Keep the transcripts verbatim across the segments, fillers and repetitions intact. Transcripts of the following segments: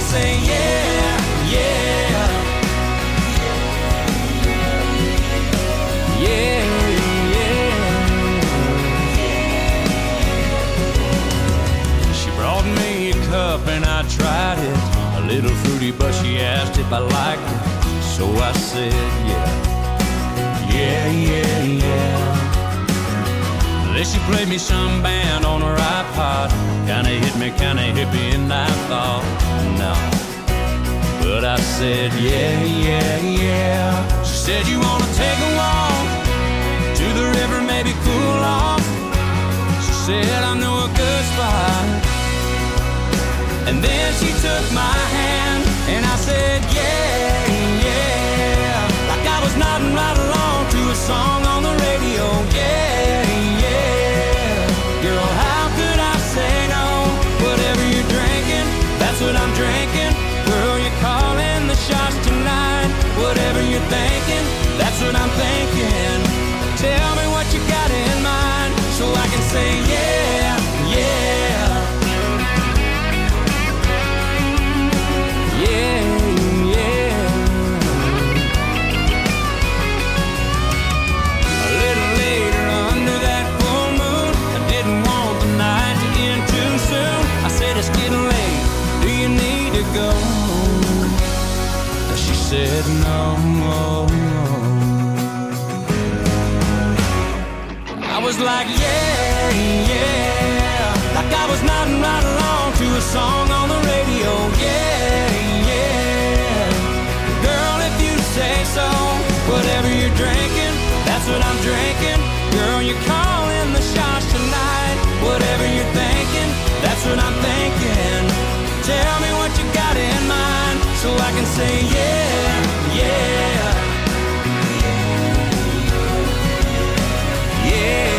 say yeah, yeah, yeah, yeah. She brought me a cup and I tried it, a little fruity, but she asked if I liked it, so I said yeah, yeah, yeah, yeah. Then she played me some band on her iPod, kinda hit me, kinda hippie, and I thought, no. But I said, yeah, yeah, yeah. She said, you wanna take a walk to the river, maybe cool off? She said, I know a good spot. And then she took my hand, and I said, yeah, yeah. Like I was nodding right along to a song on the radio, yeah, yeah. Girl, how could I say no? Whatever you're drinking, that's what I'm drinking. Girl, you're calling the shots tonight. Whatever you're thinking, that's what I'm thinking. Tell me what you got in mind, so I can say yeah, yeah, yeah, yeah. A little later under that full moon, I didn't want the night to end too soon. I said it's getting late, do you need to go? She said no, no, no. I was like yeah, yeah, like I was nodding right along to a song on the radio, yeah, yeah. Girl, if you say so, whatever you're drinking, that's what I'm drinking. Girl, you're calling the shots tonight. Whatever you're thinking, that's what I'm thinking. Tell me what you got in mind, so I can say yeah, yeah, yeah,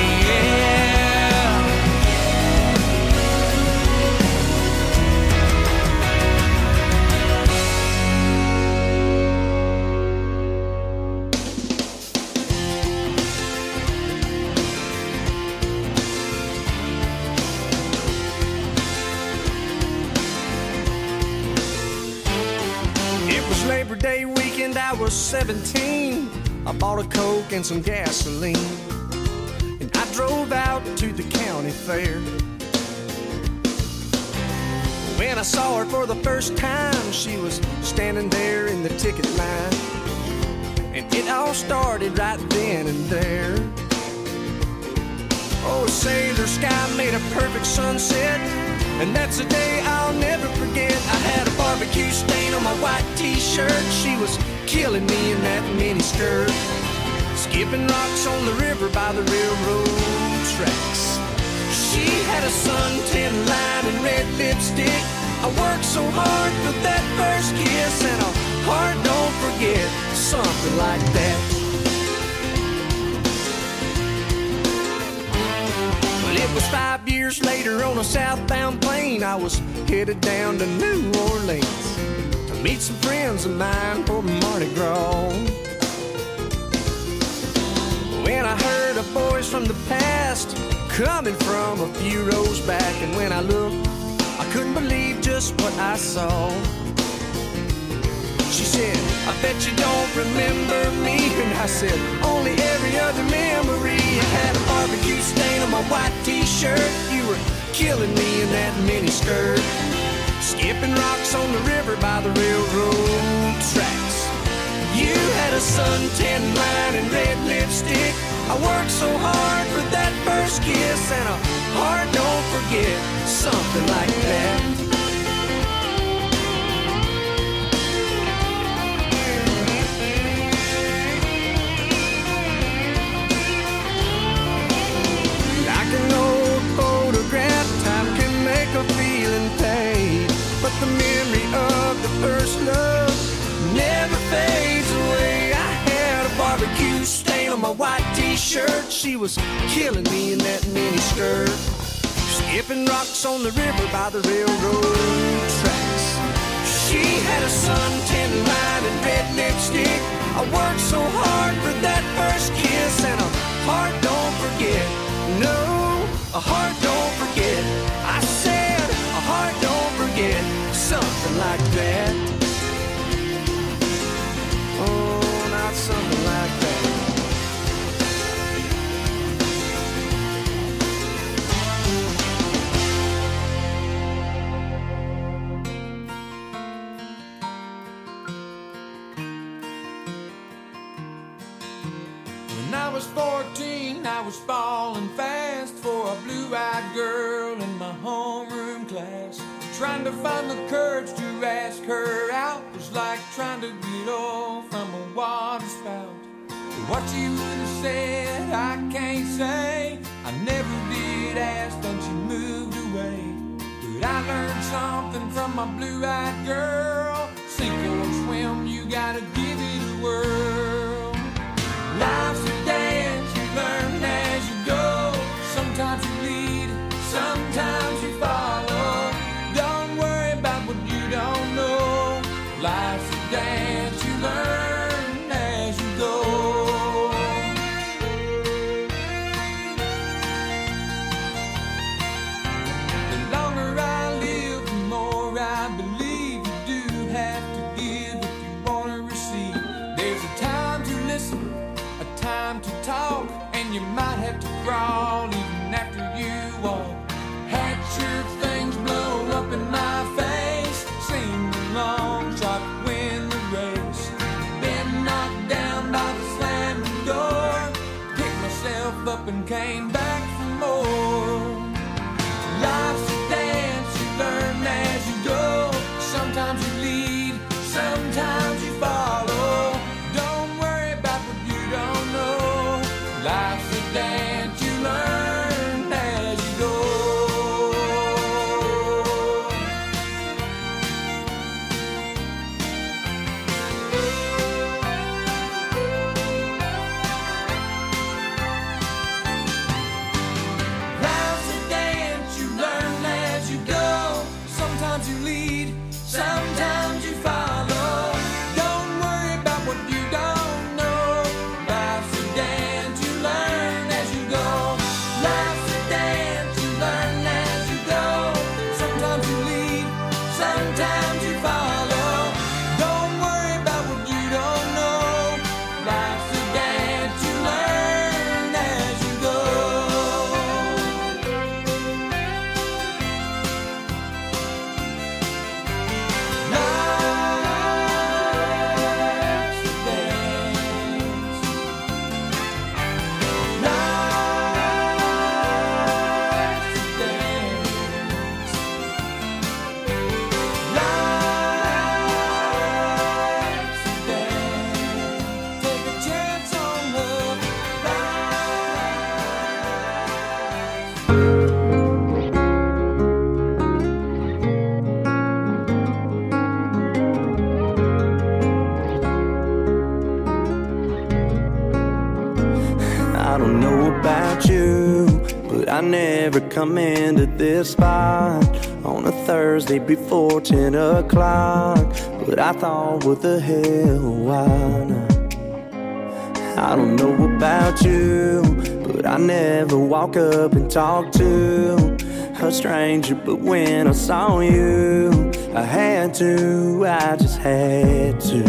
Labor Day weekend, I was seventeen. I bought a Coke and some gasoline, and I drove out to the county fair. When I saw her for the first time, she was standing there in the ticket line, and it all started right then and there. Oh, sailor sky made a perfect sunset, and that's a day I'll never forget. I had a barbecue stain on my white t-shirt. She was killing me in that mini skirt, skipping rocks on the river by the railroad tracks. She had a suntan line and red lipstick. I worked so hard for that first kiss, and a heart don't forget something like that. It was five years later on a southbound plane. I was headed down to New Orleans to meet some friends of mine for Mardi Gras. When I heard a voice from the past coming from a few rows back, and when I looked, I couldn't believe just what I saw. She said, I bet you don't remember me. And I said, only every other memory. I had a barbecue stain on my white t-shirt. You were killing me in that mini skirt, skipping rocks on the river by the railroad tracks. You had a suntan line and red lipstick. I worked so hard for that first kiss, and a heart don't forget something like that. But the memory of the first love never fades away. I had a barbecue stain on my white t-shirt. She was killing me in that mini skirt, skipping rocks on the river by the railroad tracks. She had a suntan line and red lipstick. I worked so hard for that first kiss, and a heart don't forget. No, a heart don't forget. I said a heart don't forget something like that. Oh, not something like that. When I was fourteen, I was falling fast for a blue-eyed girl in my homeroom class. Trying to find the courage to ask her out was like trying to get off from a water spout. But what you would have said, I can't say. I never did ask, then she moved away. But I learned something from my blue-eyed girl. Sink or swim, you gotta give it a whirl. Life's a dance, you learn as you go. Sometimes you lead, sometimes you follow. Don't worry about what you don't know. Life's a dance, you learn as you go. The longer I live, the more I believe you do have to give if you want to receive. There's a time to listen, a time to talk, and you might have to crawl even after you walk. Had sure things blow up in my face, sing the long shot, win the race. Been knocked down by the slamming door, picked myself up and came back for more. Life's a dance, you learn as you go. Sometimes you lead, sometimes you follow. Don't worry about what you don't know. Life's a dance, you learn as you go. Life's a dance, you learn as you go. Sometimes you lead, sometimes you follow. Don't worry about what you don't know. Life's a dance, you learn as you go. Life's a dance, you learn as you go. Sometimes you lead, sometimes you follow. Don't worry about what you don't know. Life's a dance, you learn as you go. Life's a dance. Life's a dance. Life's a dance. Take a chance on love. I don't know about you, but I never come into this spot on a Thursday before ten o'clock. But I thought, what the hell, why not? I don't know about you, but I never walk up and talk to a stranger. But when I saw you, I had to, I just had to.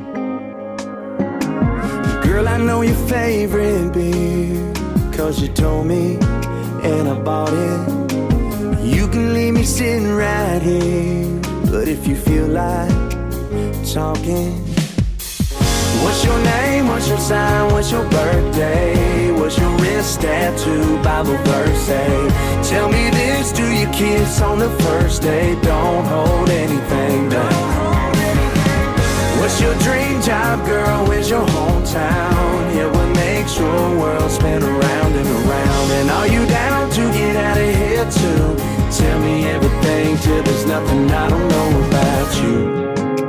Girl, I know your favorite beer, cause you told me, and I bought it. You can leave me sitting right here, but if you feel like talking. What's your name, what's your sign, what's your birthday? What's your wrist tattoo, Bible verse say? Tell me this, do you kiss on the first date? Don't hold anything back. What's your dream job, girl? Where's your hometown? Yeah, what makes your world spin around and around? And are you down to get out of here too? Tell me everything till there's nothing I don't know about you.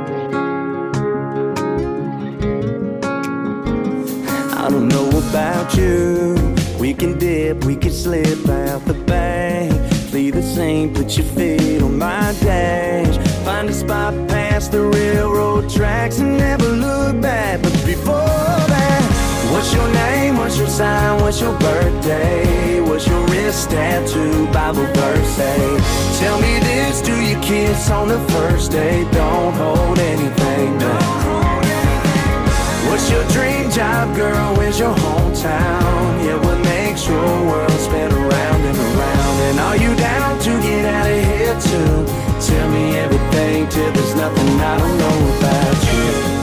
I don't know about you. We can dip, we can slip out the bank. Flee the scene, put your feet on my dash. Find a spot past the railroad tracks and never look back. But before that, what's your name, what's your sign, what's your birthday? What's your wrist tattoo, Bible verse say? Tell me this, do you kiss on the first date. Don't hold anything back. What's your dream job, girl? Where's your hometown? Yeah, what makes your world spin around and around? And are you down to get out of here too? Tell me everything till there's nothing I don't know about you.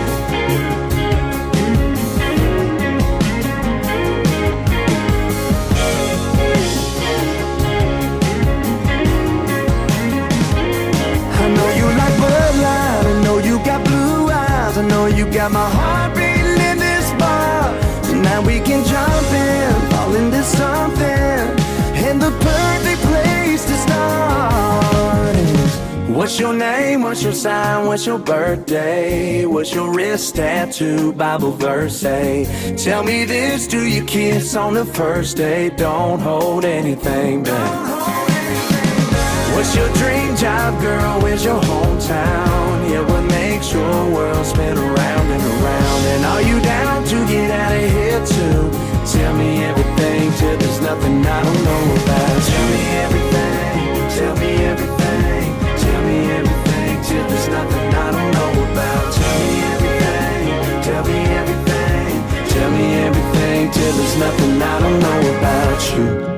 I know you got my heart beating in this bar. Tonight we can jump in, fall into something, and the perfect place to start is, what's your name, what's your sign, what's your birthday, what's your wrist tattoo, Bible verse say? Tell me this, do you kiss on the first date? Don't hold anything back. What's your dream job, girl? Where's your hometown? Yeah, what makes your world spin around and around? And are you down to get out of here too? Tell me everything till there's nothing I don't know about. Tell me everything, tell me everything, tell me everything till there's nothing I don't know about. Tell me everything, tell me everything, tell me everything till there's nothing I don't know about you.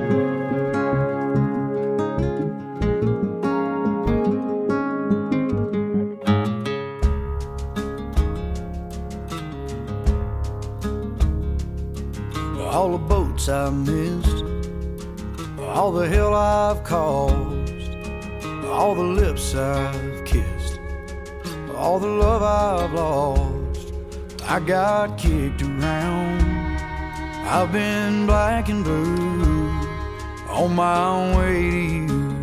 All the boats I've missed, all the hell I've caused, all the lips I've kissed, all the love I've lost. I got kicked around, I've been black and blue, on my way to you.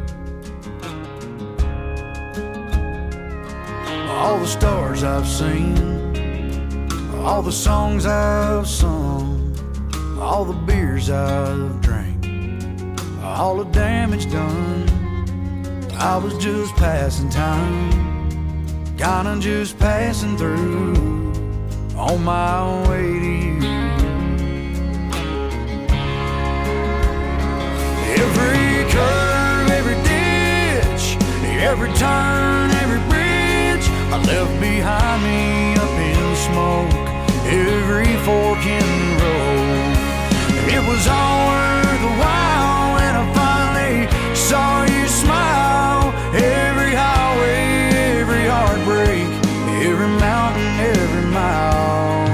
All the stars I've seen, all the songs I've sung, all the beers I've drank, all the damage done. I was just passing time, kinda just passing through, on my way to you. Every curve, every ditch, every turn, every bridge I left behind me up in smoke, every fork in the road. It was all worth a while when I finally saw you smile. Every highway, every heartbreak, every mountain, every mile.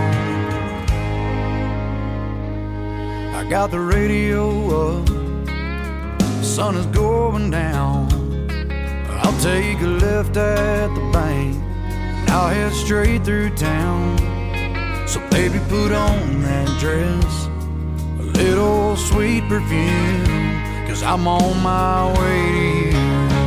I got the radio up, the sun is going down. I'll take a left at the bank, and I'll head straight through town. So baby, put on that dress, little sweet perfume, 'cause I'm on my way to you.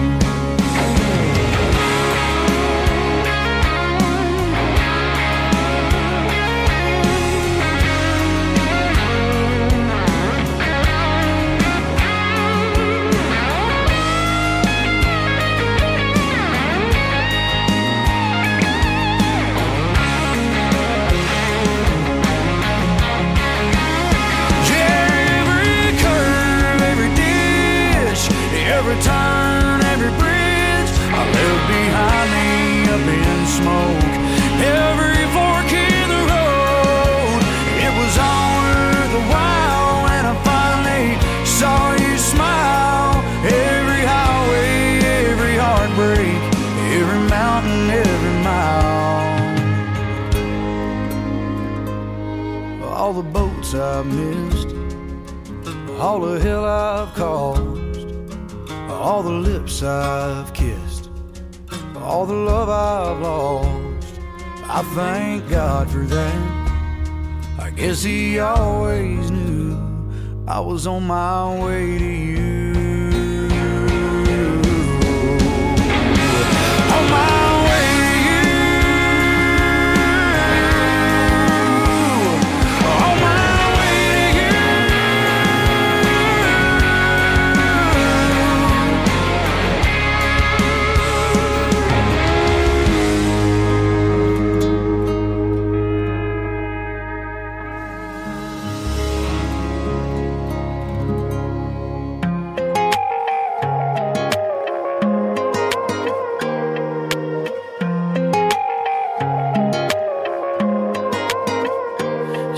Every turn, every bridge I left behind me up in smoke, every fork in the road. It was all worth a while when I finally saw you smile. Every highway, every heartbreak, every mountain, every mile. All the boats I've missed, all the hell I've caused, all the lips I've kissed, all the love I've lost. I thank God for that. I guess He always knew I was on my way to you. On my way to you. On my way to you.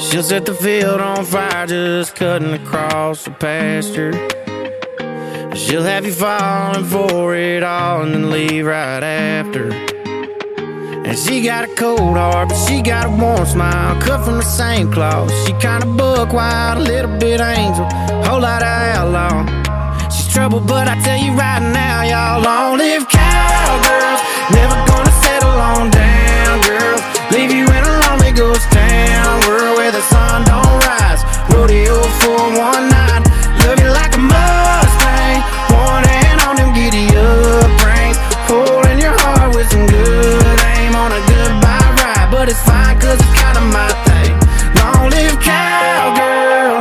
She'll set the field on fire just cutting across the pasture. She'll have you falling for it all and then leave right after. And she got a cold heart, but she got a warm smile, cut from the same cloth. She kinda buck wild, a little bit angel, whole lot of outlaw. She's trouble, but I tell you right now, y'all, long live cowgirls. Never gonna settle on down, girls. Leave you in a lonely ghost town, world where the sun don't rise. Rodeo for one night, love you like a Mustang. One hand on them giddy up reins, holding your heart with some good aim on a goodbye ride. But it's fine, cause it's kinda my thing. Long live cowgirls.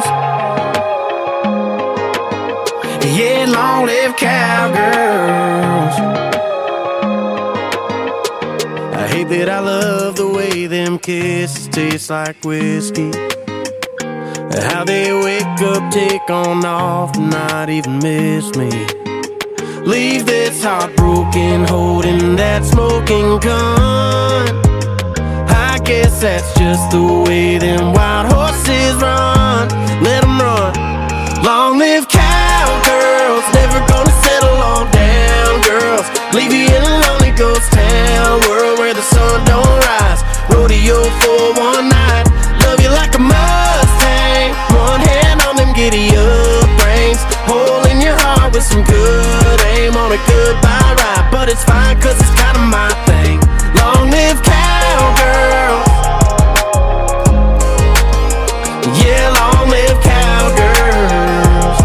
Yeah, long live cowgirls. I hate that I love the way them kisses taste like whiskey. How they wake up, take on off, not even miss me. Leave this heartbroken, holding that smoking gun. I guess that's just the way them wild horses run. Let them run. Long live cowgirls, never gonna settle on down, girls. Leave you in a lonely ghost town, world where the sun don't rise. Rodeo for one night, love you like a Mustang. One hand on them giddy up reins, holding your heart with some good aim on a goodbye ride. But it's fine, cause it's kinda my thing. Long live cowgirls. Yeah, long live cowgirls.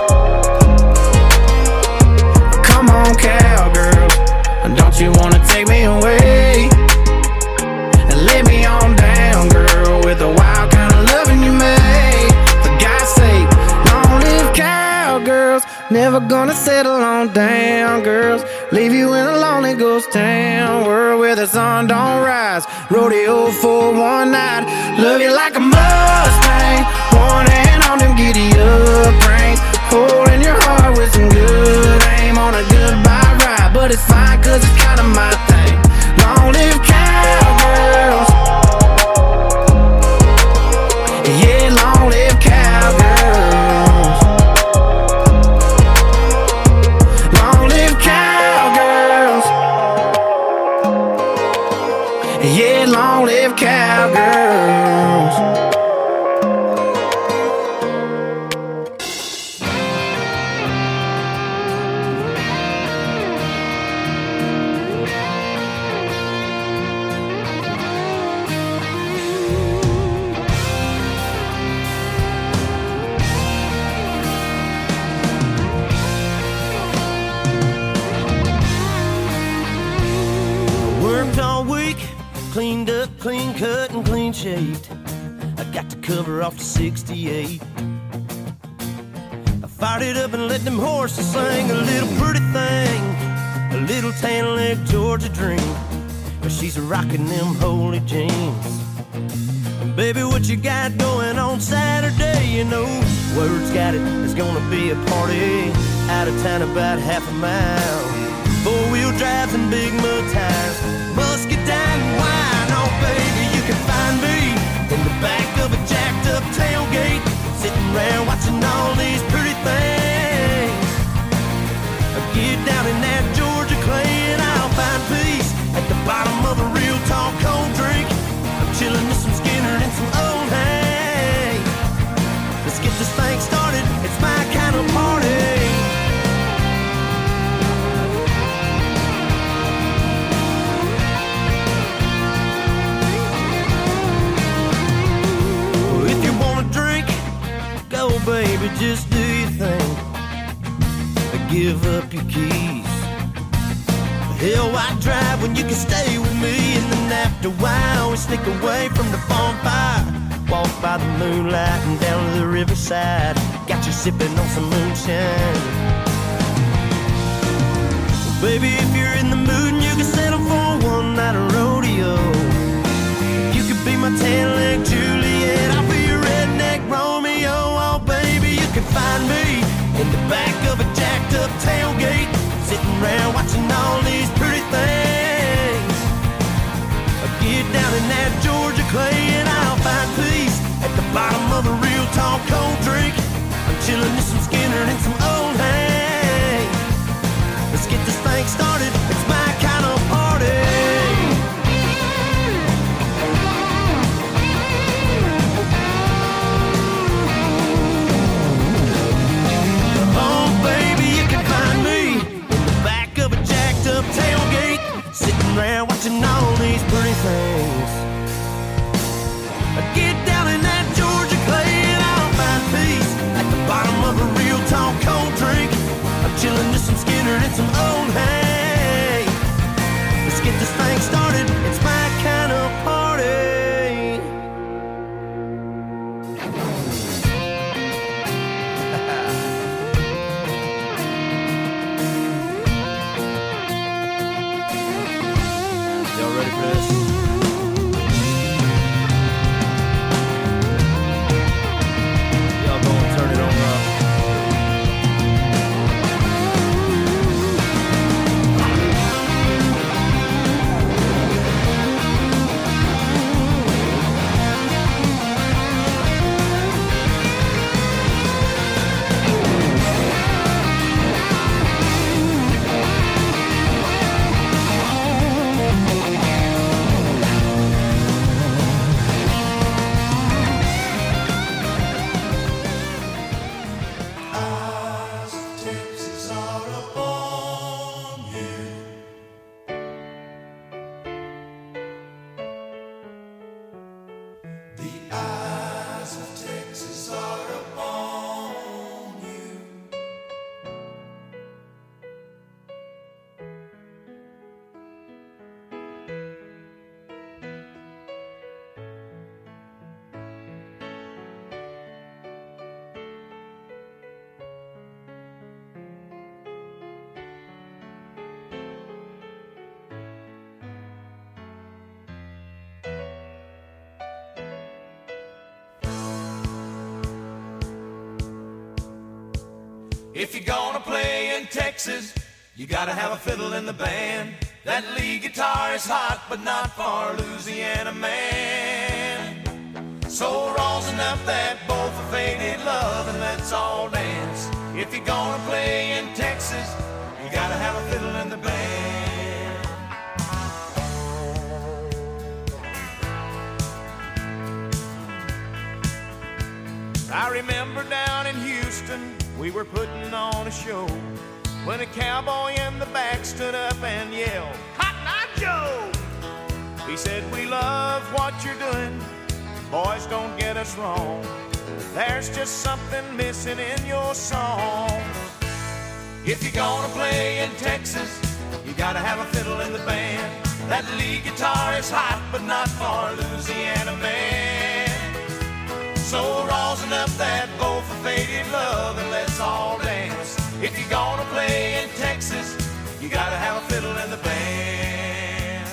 Come on, cowgirls, don't you wanna take me away and lay me on down, girl, with the wild kind of loving you made. For God's sake, long live cowgirls. Never gonna settle on down, girls. Leave you in a lonely ghost town, world where the sun don't rise. Rodeo for one night, love you like a Mustang. One hand on them giddy up reins, holding your heart with some good aim on a goodbye ride. But it's fine, cause it's kinda my thing. Long live cowgirls. Yeah, long live cowgirls. Long live cowgirls. Yeah, long live cowgirls. Worked all week, cleaned up, clean cut, and clean shaved. I got the cover off the sixty-eight. I fired it up and let them horses sing a little pretty thing, a little tan leg Georgia dream. But she's rocking them holy jeans. And baby, what you got going on Saturday? You know, word's got it, it's gonna be a party out of town about half a mile. Four-wheel drives and big mud tires, muscadine and wine. Oh, baby, you can find me in the back of a jacked-up tailgate, sitting around watching all these pretty things. Get down in that Georgia clay and I'll find peace at the bottom of a real tall cold drink. I'm chilling with some Skinner and some old hay. Let's get this thing started, it's my kind of party. Baby, just do your thing. Give up your keys. Hell, why drive when you can stay with me? And then after a while, we sneak away from the bonfire, walk by the moonlight and down to the riverside. Got you sipping on some moonshine. Baby, if you're in the mood and you can settle for one night of rodeo, you could be my tan-leg Juliet, I'll be your redneck Romeo. Oh, baby, you can find me in the back of a jacked-up tailgate, sitting around watching all these pretty things. I get down in that Georgia clay and I'll find peace at the thing started, it's my kind of party. Oh baby, you can find me in the back of a jacked up tailgate, sitting there watching all these pretty things. I get down in that Georgia clay and I'll find peace at the bottom of a real tall cold drink. I'm chilling to some Skinner and some old hay. Let's get this thing started, it's my kind of party. Y'all ready for this? If you're gonna play in Texas, you gotta have a fiddle in the band. That lead guitar is hot, but not for Louisiana man. So rosin up that bowl for faded love and let's all dance. If you're gonna play in Texas, you gotta have a fiddle in the band. I remember down in Houston, we were putting on a show when a cowboy in the back stood up and yelled, "Cotton Eye Joe!" He said, "We love what you're doing, boys, don't get us wrong. There's just something missing in your song. If you're gonna play in Texas, you gotta have a fiddle in the band. That lead guitar is hot, but not for Louisiana man. So rosin up that bowl for faded love and let's all dance. If you're gonna play in Texas, you gotta have a fiddle in the band."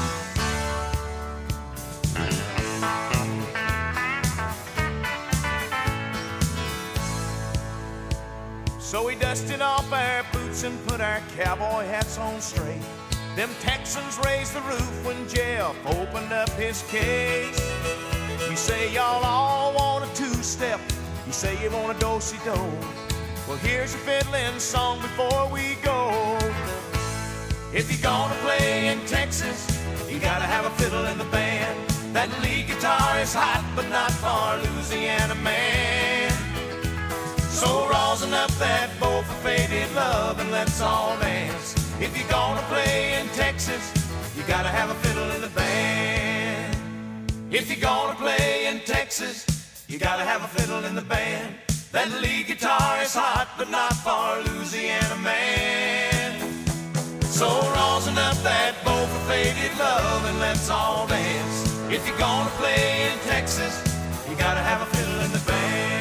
So we dusted off our boots and put our cowboy hats on straight. Them Texans raised the roof when Jeff opened up his case. You say y'all all want a two-step, you say you want a do-si-do. Well, here's your fiddling song before we go. If you're gonna play in Texas, you gotta have a fiddle in the band. That lead guitar is hot, but not for Louisiana man. So rosin up that bowl for faded love and let's all dance. If you're gonna play in Texas, you gotta have a fiddle in the band. If you're gonna play in Texas, you gotta have a fiddle in the band. That lead guitar is hot, but not for Louisiana man. So rosin up that bowl for faded love and let's all dance. If you're gonna play in Texas, you gotta have a fiddle in the band.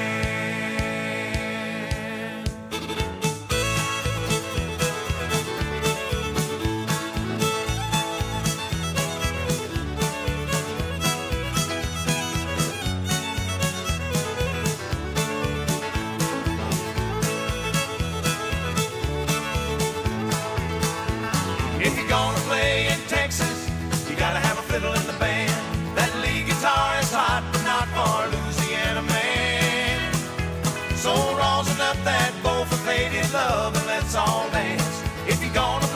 If you're gonna play in Texas, you gotta have a fiddle in the band. That lead guitar is hot, but not for Louisiana man. So rosin up that bowl for faded love and let's all dance. If you're gonna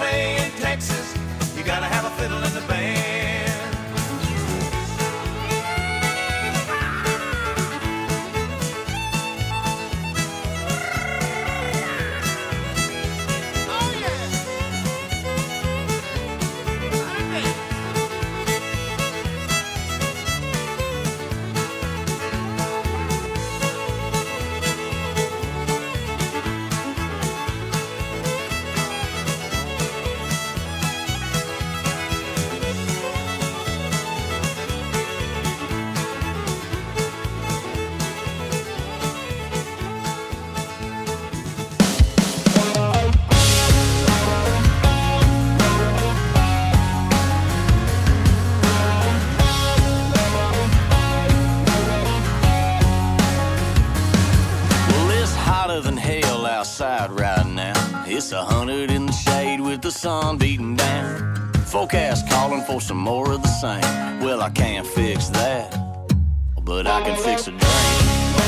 It's a hundred in the shade with the sun beating down. Forecast calling for some more of the same. Well, I can't fix that, but I can fix a drink.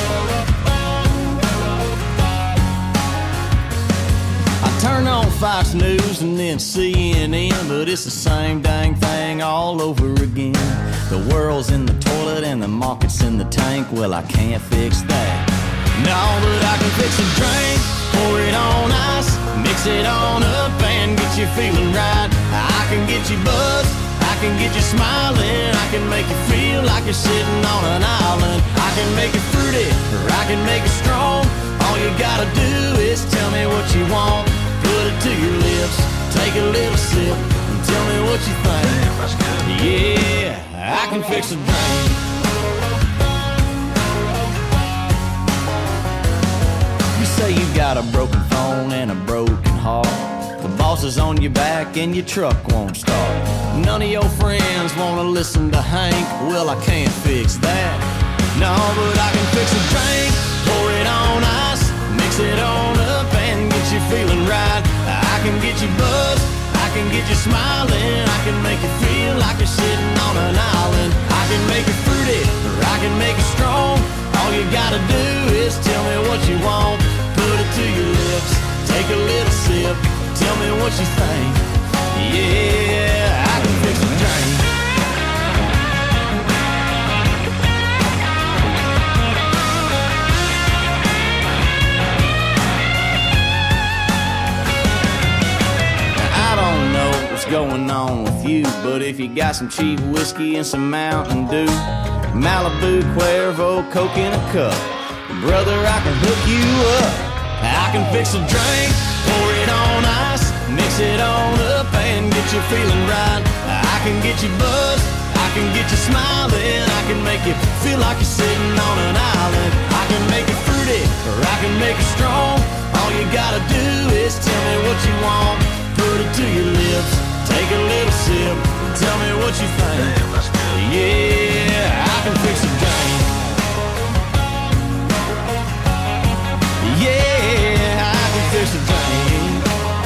I turn on Fox News and then C N N, but it's the same dang thing all over again. The world's in the toilet and the market's in the tank. Well, I can't fix that. No, but I can fix a drink. Pour it on ice, mix it on up and get you feeling right. I can get you buzzed, I can get you smiling. I can make you feel like you're sitting on an island. I can make it fruity, or I can make it strong. All you gotta do is tell me what you want. Put it to your lips, take a little sip, and tell me what you think. Yeah, I can fix a drink. You say you got a broken phone and a broken heart. The boss is on your back and your truck won't start. None of your friends wanna listen to Hank. Well, I can't fix that. No, but I can fix a drink. Pour it on ice, mix it on up and get you feeling right. I can get you buzzed, I can get you smiling. I can make you feel like you're sitting on an island. I can make it fruity, or I can make it strong. All you gotta do is tell me what you want. Put it to your lips, take a little sip, tell me what you think. Yeah, I can fix a drink. I don't know what's going on with you, but if you got some cheap whiskey and some Mountain Dew, Malibu, Cuervo, Coke in a cup, brother, I can hook you up. I can fix a drink, pour it on ice, mix it on up and get you feeling right. I can get you buzzed, I can get you smiling. I can make you feel like you're sitting on an island. I can make it fruity, or I can make it strong. All you gotta do is tell me what you want. Put it to your lips, take a little sip, tell me what you think. Yeah, I can fix a drink. Yeah, I can fix a drink.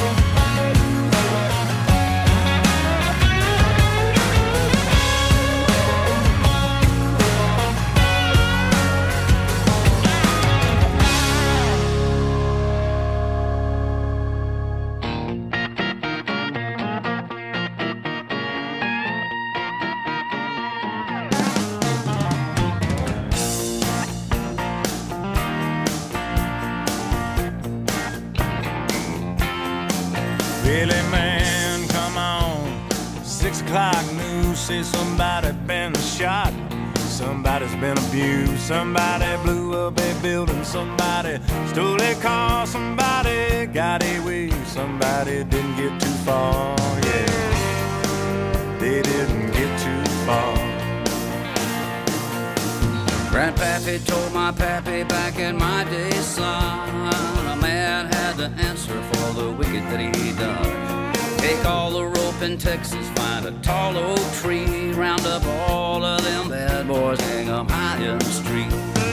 Really, man, come on. Six o'clock news says somebody been shot. Somebody's been abused. Somebody blew up a building. Somebody stole a car. Somebody got away. Somebody didn't get too far. Yeah, they didn't get too far. Grandpappy told my pappy back in my day, son, a man had to answer for the wicked that he done. Take all the rope in Texas, find a tall oak tree, round up all of them bad boys, hang them high in the street,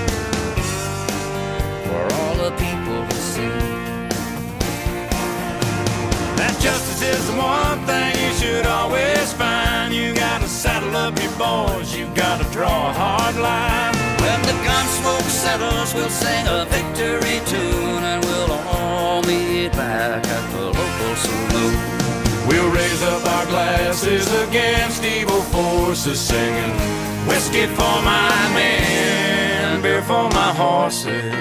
for all the people to see. That justice is the one thing you should always find. You gotta saddle up your boys, you gotta draw a hard line. When the gun smoke settles, we'll sing a victory tune, and we'll all meet back at the local saloon. We'll raise up our glasses against evil forces, singing whiskey for my men, beer for my horses.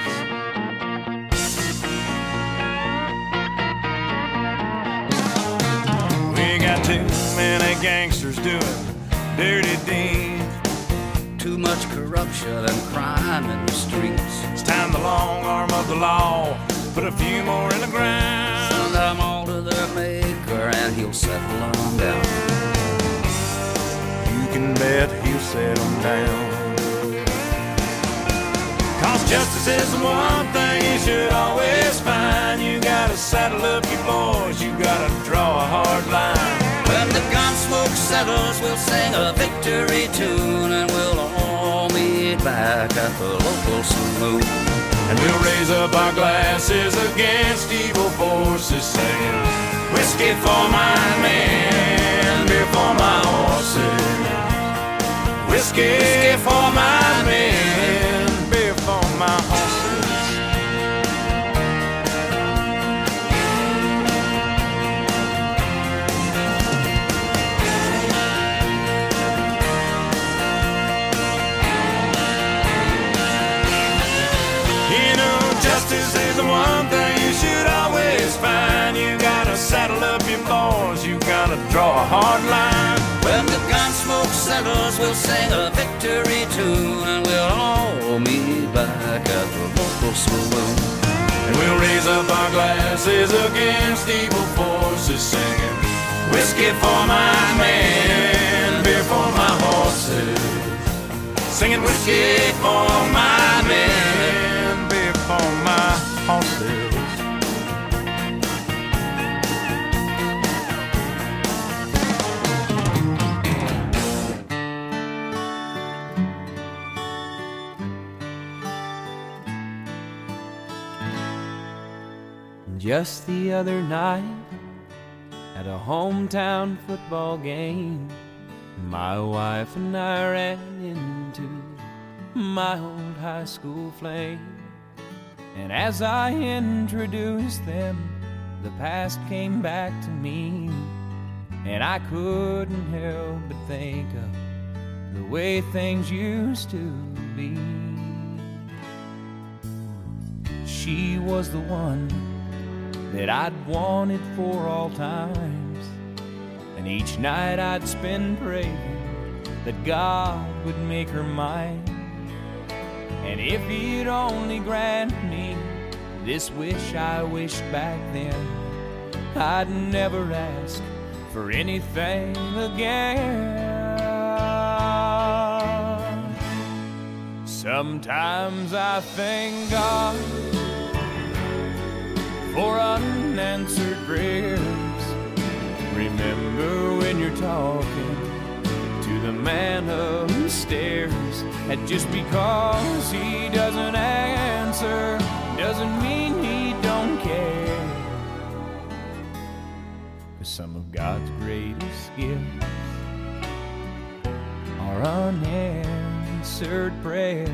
We got too many gangsters doing dirty deeds. Too much corruption and crime in the streets. It's time the long arm of the law put a few more in the ground. Send them all to their maker and he'll settle them down. You can bet he'll settle them down. Cause justice is the one thing you should always find. You gotta saddle up your boys, you gotta draw a hard line. When the gun smoke settles, we'll sing a victory tune, and we'll all meet back at the local saloon. And we'll raise up our glasses against evil forces, singing, whiskey for my men, beer for my horses. Whiskey for my men, beer for my horses. You know, justice is the one thing you should always find. You gotta saddle up your boys, you gotta draw a hard line. When the gun smoke settles, we'll sing a victory tune, and we'll all meet back at the local saloon. And we'll raise up our glasses against evil forces, singing, whiskey for my men, beer for my horses. Singing whiskey for my men, beer for my horses. Just the other night, at a hometown football game, my wife and I ran into my old high school flame. And as I introduced them, the past came back to me, and I couldn't help but think of the way things used to be. She was the one that I'd wanted for all times, and each night I'd spend praying that God would make her mine. And if he'd only grant me this wish I wished back then, I'd never ask for anything again. Sometimes I thank God for unanswered prayers. Remember when you're talking to the man upstairs, and just because he doesn't answer doesn't mean he don't care. 'Cause some of God's greatest gifts are unanswered prayers.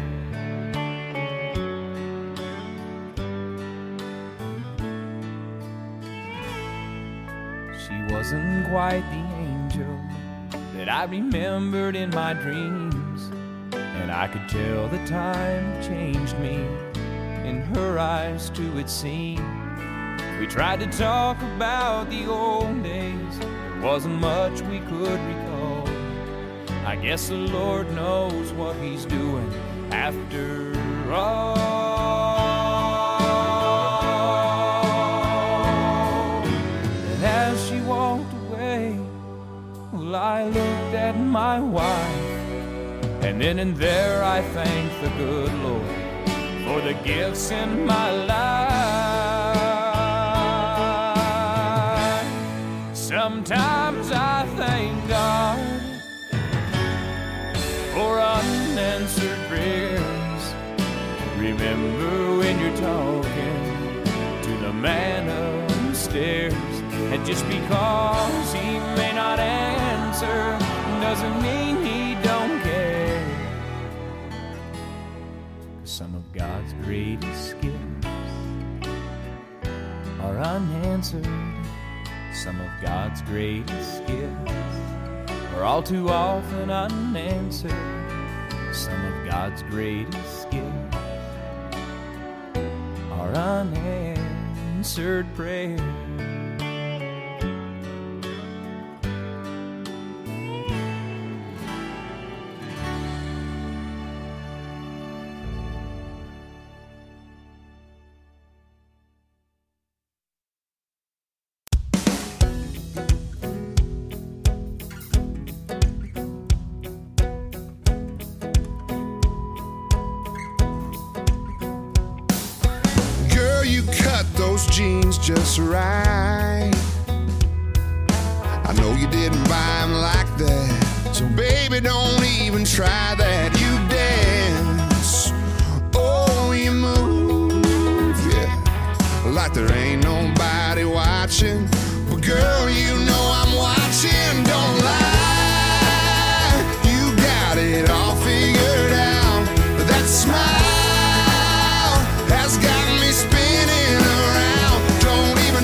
She wasn't quite the angel that I remembered in my dreams, and I could tell the time changed me. In her eyes too it seemed. We tried to talk about the old days, there wasn't much we could recall. I guess the Lord knows what he's doing after all. And as she walked away, well, I looked at my wife, and then and there I thanked the good Lord for the gifts in my life. Sometimes I thank God for unanswered prayers. Remember when you're talking to the man upstairs, and just because he may not answer doesn't mean he don't care. 'Cause some of God's greatest gifts are unanswered. Some of God's greatest gifts are all too often unanswered. Some of God's greatest gifts are unanswered prayers. Jeans just right. I know you didn't buy them like that, so baby don't even try that. You dance, oh you move like there ain't nobody watching. But girl, you know I'm watching. Don't lie, you got it all figured out. That smile has got me spinning around. Don't even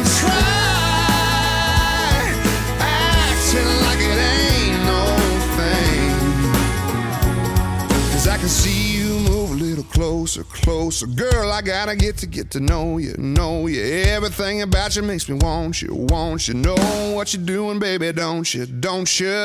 try acting like it ain't no thing. 'Cause I can see you move a little closer, closer. Girl, I gotta get to get to know you, know you. Everything about you makes me want you, want you. Know what you're doing, baby, don't you, don't you?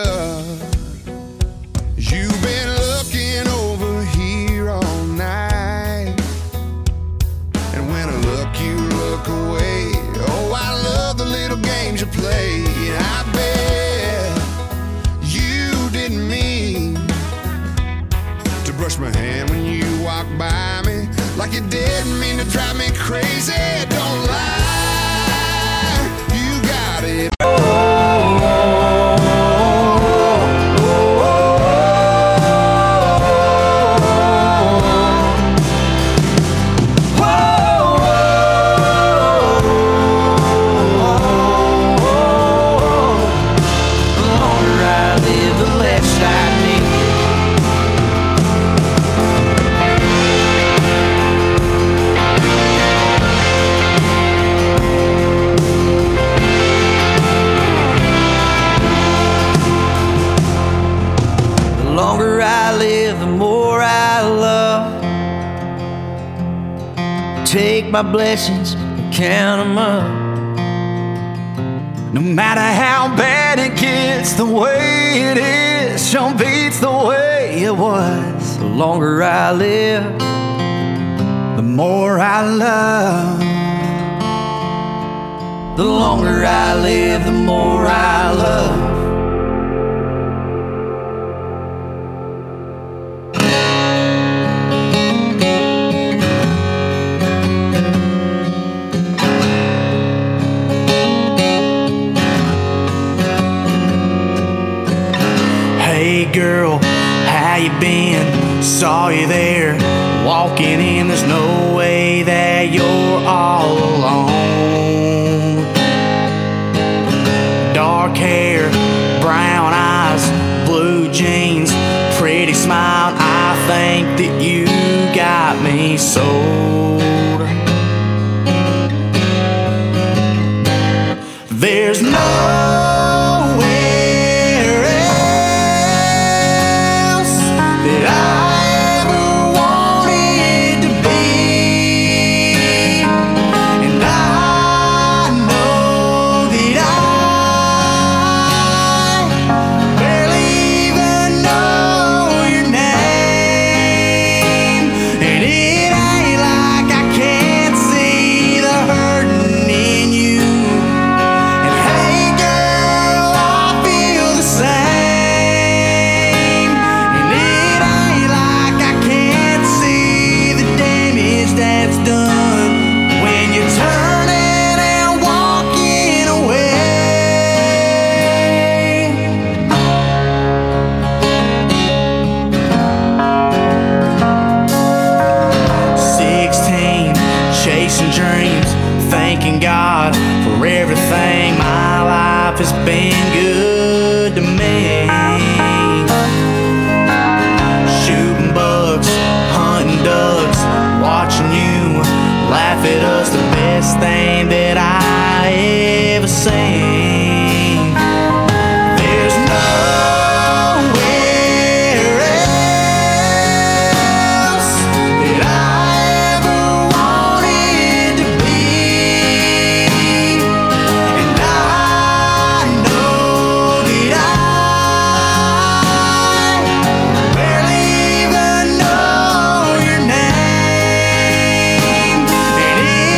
You've been looking over here all night, and when I look, you look away. Oh, I love the little games you play. I bet you didn't mean to brush my hand when you walked by me, like you didn't mean to drive me crazy. Don't lie, you got it. Take my blessings and count them up. No matter how bad it gets, the way it is sure beats the way it was. The longer I live, the more I love. The longer I live, the more I love. Girl, how you been? Saw you there walking in. There's no way that you're all alone. Dark hair, brown eyes, blue jeans, pretty smile. I think that you got me sold. There's no has been good to me. Shooting bugs, hunting ducks, watching you laugh at us, the best thing that I ever seen. There's nowhere else that I ever wanted to be, and I barely even know your name, and it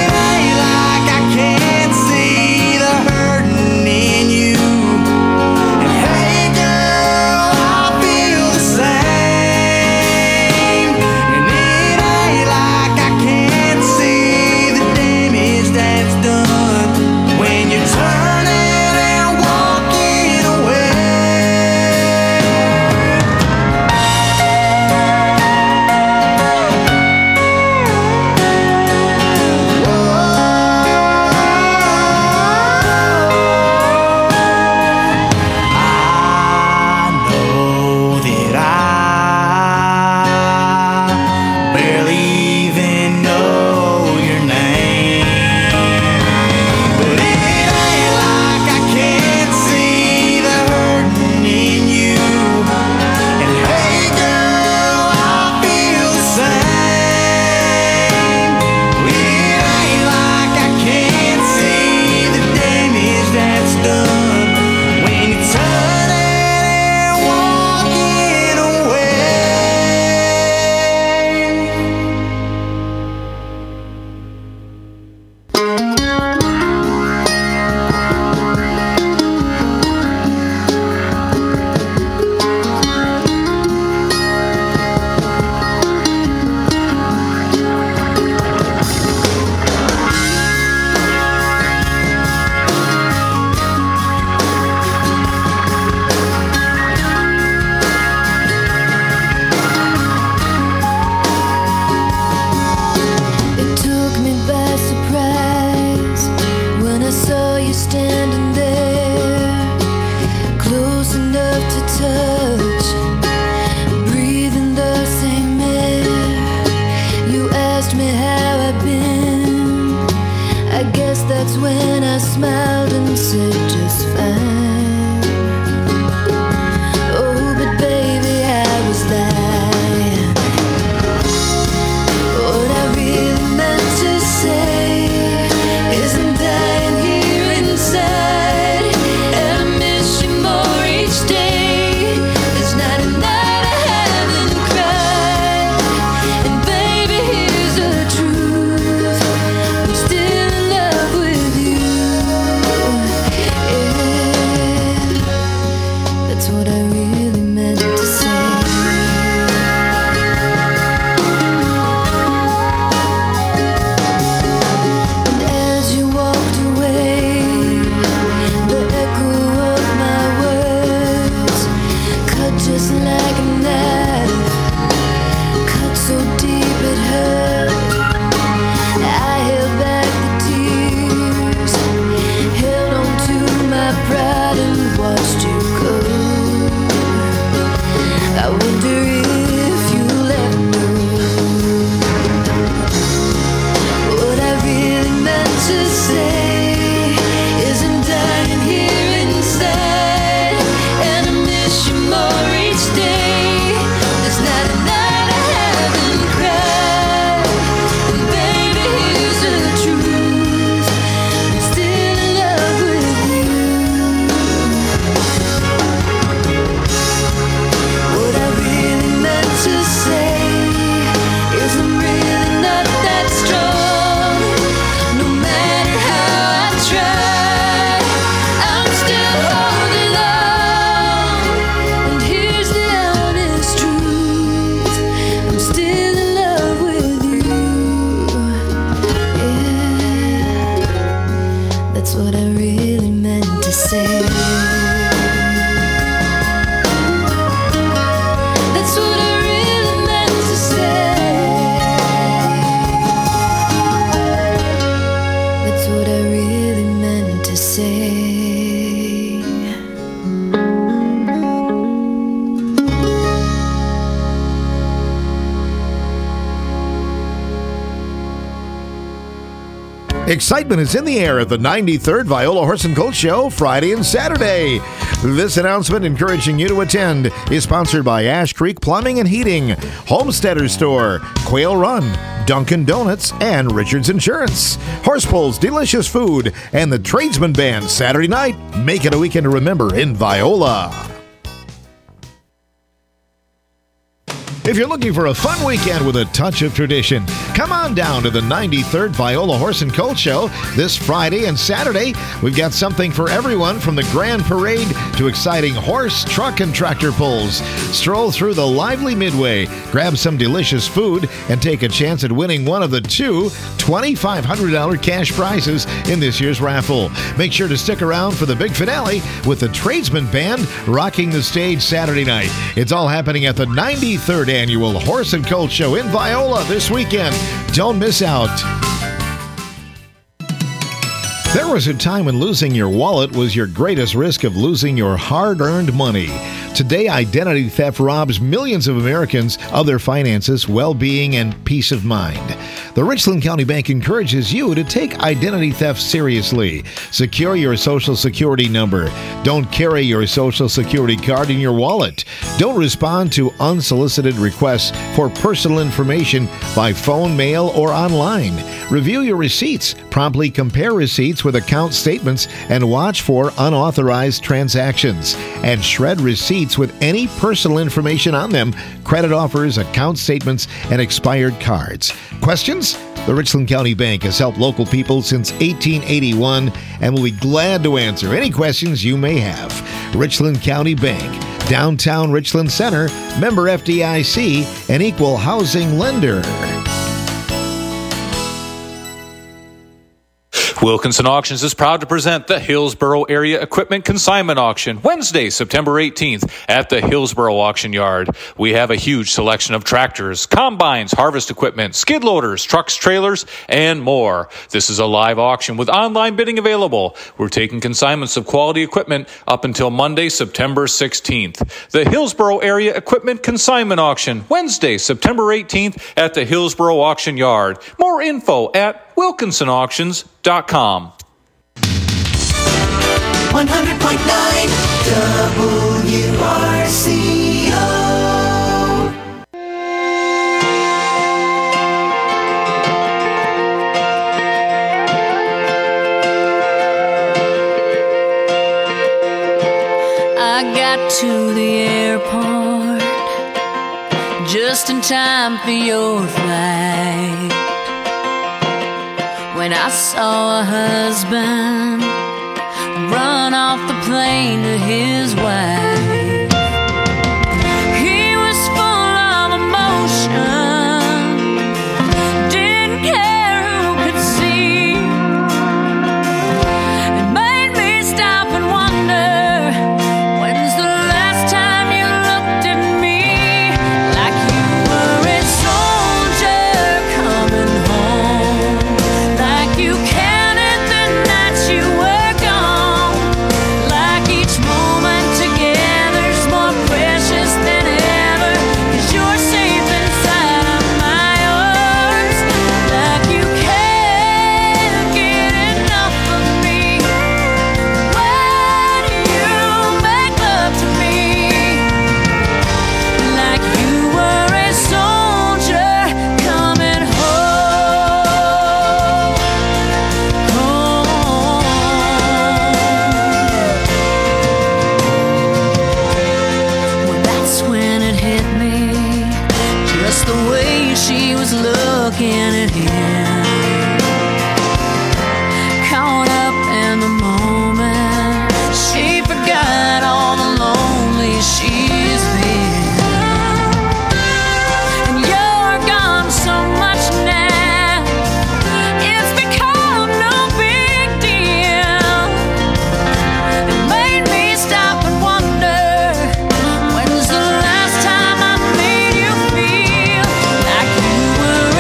Excitement is in the air at the ninety-third Viola Horse and Colt Show Friday and Saturday. This announcement encouraging you to attend is sponsored by Ash Creek Plumbing and Heating, Homesteader Store, Quail Run, Dunkin' Donuts, and Richards Insurance. Horse Pulls, delicious food, and the Tradesman Band Saturday night. Make it a weekend to remember in Viola. If you're looking for a fun weekend with a touch of tradition, come on down to the ninety-third Viola Horse and Colt Show this Friday and Saturday. We've got something for everyone, from the grand parade to exciting horse, truck, and tractor pulls. Stroll through the lively midway, grab some delicious food, and take a chance at winning one of the two twenty-five hundred dollars cash prizes in this year's raffle. Make sure to stick around for the big finale with the Tradesman Band rocking the stage Saturday night. It's all happening at the ninety-third Annual Horse and Colt Show in Viola this weekend. Don't miss out. There was a time when losing your wallet was your greatest risk of losing your hard-earned money. Today, identity theft robs millions of Americans of their finances, well-being, and peace of mind. The Richland County Bank encourages you to take identity theft seriously. Secure your Social Security number. Don't carry your Social Security card in your wallet. Don't respond to unsolicited requests for personal information by phone, mail, or online. Review your receipts. Promptly compare receipts with account statements and watch for unauthorized transactions. And shred receipts with any personal information on them, credit offers, account statements, and expired cards. Questions? The Richland County Bank has helped local people since eighteen eighty-one and will be glad to answer any questions you may have. Richland County Bank, downtown Richland Center, member F D I C, an equal housing lender. Wilkinson Auctions is proud to present the Hillsboro Area Equipment Consignment Auction, Wednesday, September eighteenth at the Hillsboro Auction Yard. We have a huge selection of tractors, combines, harvest equipment, skid loaders, trucks, trailers, and more. This is a live auction with online bidding available. We're taking consignments of quality equipment up until Monday, September sixteenth. The Hillsboro Area Equipment Consignment Auction, Wednesday, September eighteenth at the Hillsboro Auction Yard. More info at wilkinson auctions dot com. one hundred point nine W R C O. I got to the airport just in time for your flight, when I saw a husband run off the plane to his wife. He was full of emotion, didn't care who could see. It made me stop and wonder, when's the last time you looked at me like you were a soldier coming home? You counted the nights you were gone, like each moment together's more precious than ever, 'cause you're safe inside of my arms, like you can't get enough of me. When you make love to me, like you were a soldier coming home. When it hit me, just the way she was looking at him, caught up in the moment, she forgot all the lonely she's been. And you're gone so much now, it's become no big deal. It made me stop and wonder, when's the last time I made you feel like you were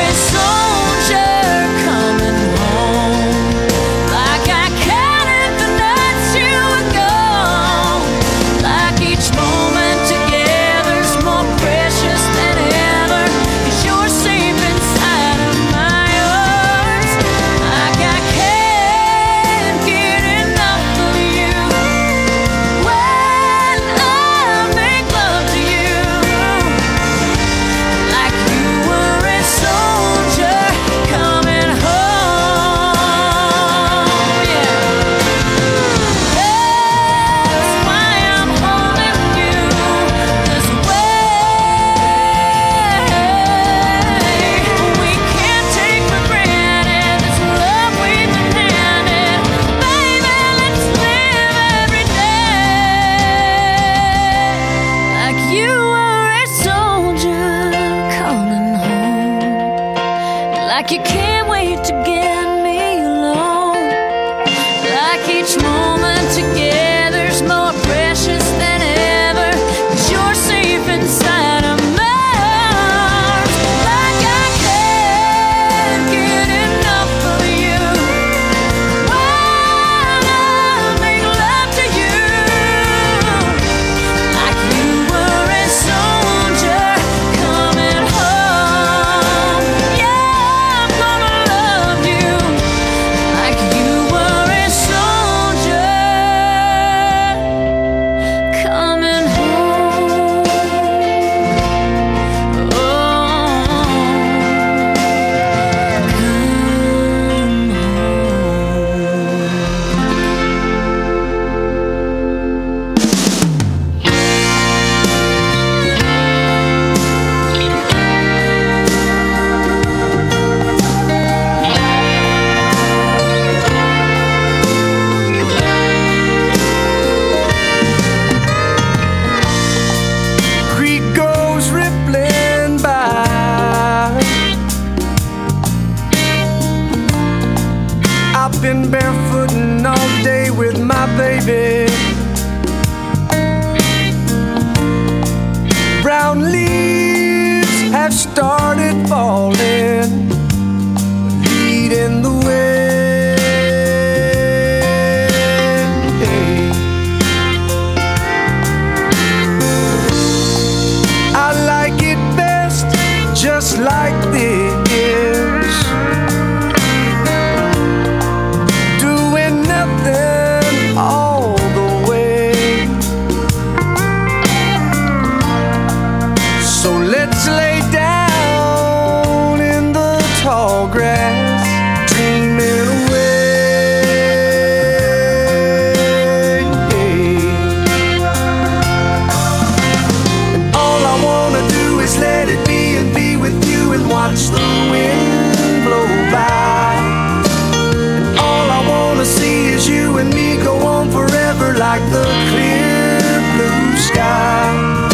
like you can't wait to get me alone. Like each moment together's more precious than ever, 'cause you're safe inside of my arms. Like I can't get enough of you when I make love to you. Like you were a soldier coming home. Yeah, I'm gonna love you like you were a soldier coming home. Oh, Creek goes rippling by. I've been barefooting all day with my baby. Brown leaves have started falling, leading the way. I like it best just like this, doing nothing all the way. So let's lay down in the tall grass, dreaming away. And all I wanna do is let it be and be with you and watch the wind blow by. And all I wanna see is you and me go on forever like the clear blue sky.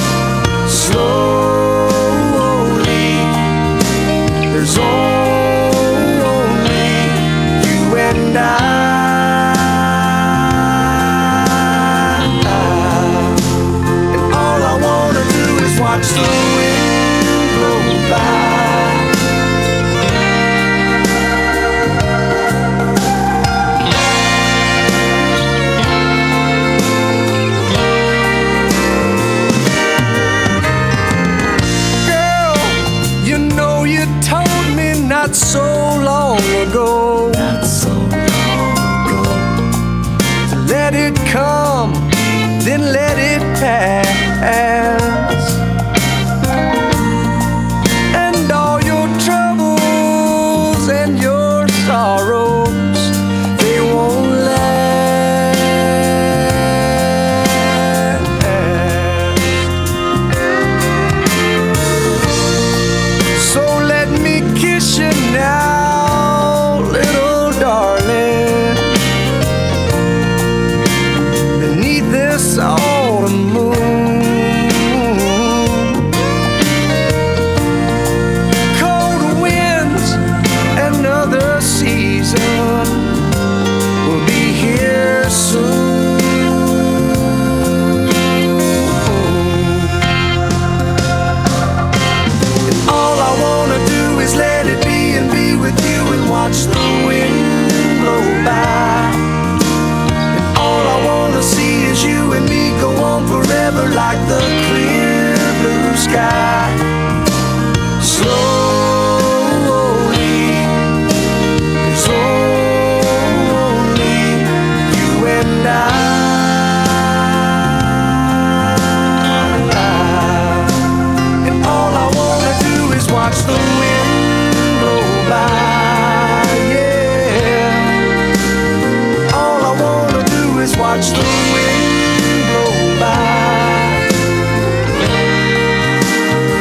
Slowly, there's only you and I. And all I wanna do is watch the wind blow by. Girl, you know you told me not so long ago, not so long ago, to let it come, then let it pass. And all your troubles and your sorrows, they won't last. So let me kiss you now, little darling, beneath this autumn moon. Cold winds, another season will be here soon. And all I wanna do is let it be and be with you and watch the wind blow by. And all I wanna see is you and me go on forever like the clear blue sky. Slowly, it's only you and I. And all I wanna do is watch the wind blow by. Yeah. All I wanna do is watch the wind blow by.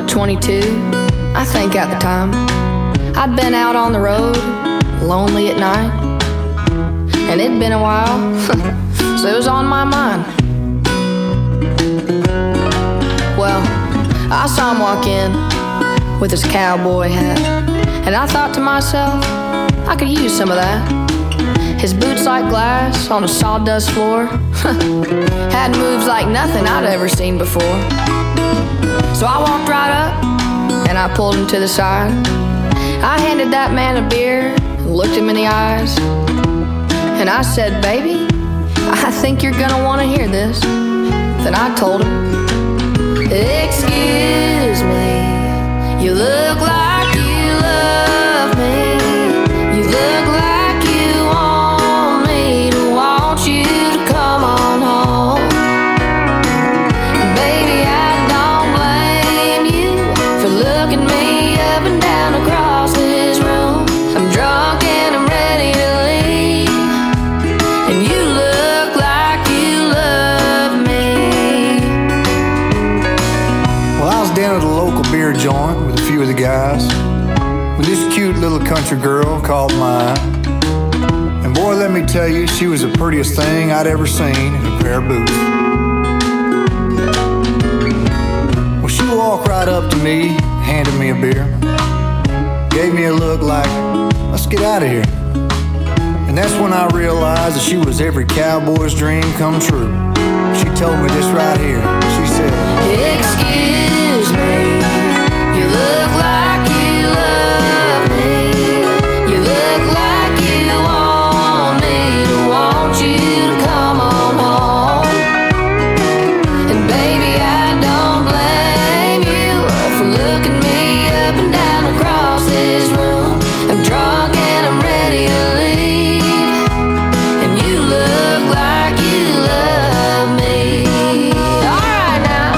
what, twenty-two? I think at the time. I'd been out on the road, lonely at night, and it'd been a while, so it was on my mind. Well, I saw him walk in with his cowboy hat, and I thought to myself, I could use some of that. His boots like glass on a sawdust floor had moves like nothing I'd ever seen before. So I walked right up and I pulled him to the side. I handed that man a beer and looked him in the eyes, and I said, baby, I think you're gonna want to hear this. Then I told him, excuse me, you look like you love me. You look like you want me to want you to come on home. Baby, I don't blame you for looking me up and down across this room. I'm drunk and I'm ready to leave, and you look like you love me. Well, I was down at a local beer joint with a few of the guys when this cute little country girl caught my eye. And boy, let me tell you, she was the prettiest thing I'd ever seen in a pair of boots. Well, she walked right up to me, handed me a beer, gave me a look like, let's get out of here. And that's when I realized that she was every cowboy's dream come true. She told me this right here. She said, excuse me, you look like you love me. You look like you want me to want you to come on home. And baby, I don't blame you for looking me up and down across this room. I'm drunk and I'm ready to leave, and you look like you love me. All right now.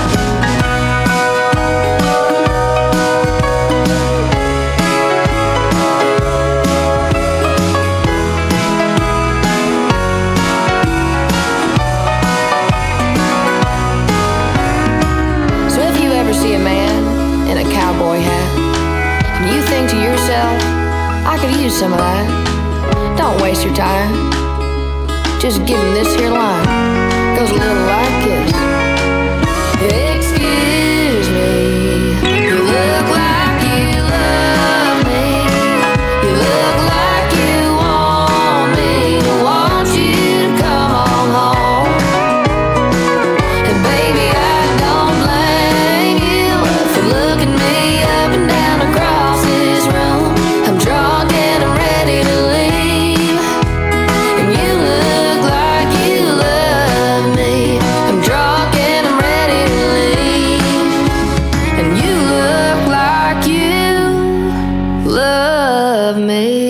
So if you ever see a man in a cowboy hat and you think to yourself, I could use some of that, don't waste your time. Just give him this here line. Goes a little like this. Excuse me, you look like you love me. You look like you want me to want you to come on home. And baby, I don't blame you for looking me up and down across this room. I'm drunk and I'm ready to leave, and you look like you love me. I'm drunk and I'm ready to leave, and you look like you love me.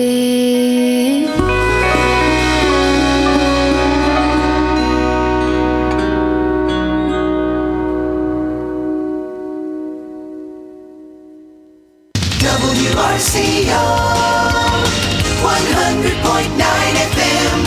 W I C O